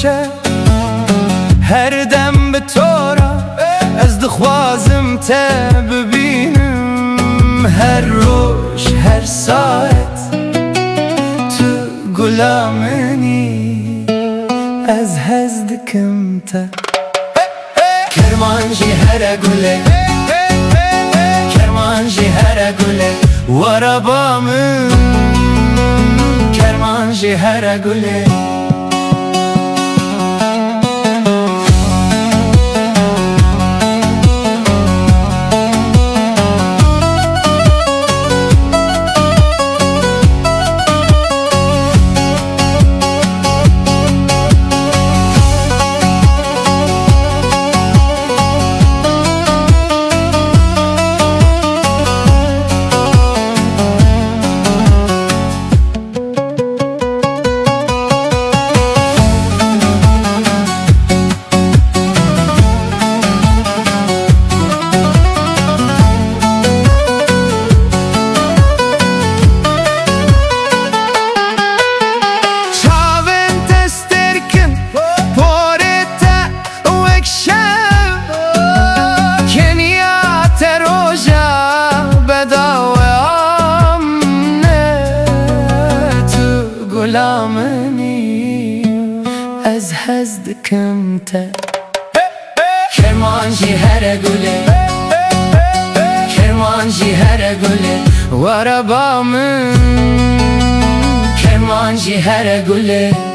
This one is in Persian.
باشه هر دم به تو را از دخوازم ته ببینم هر روش هر ساعت تو گلامنی از هز دکم ته کرمانجی هر گله کرمانجی هر گله وربامن کرمانجی هر گله از هز دکم ته کرمانجی هر گله کرمانجی هر گله وربامن کرمانجی هر گله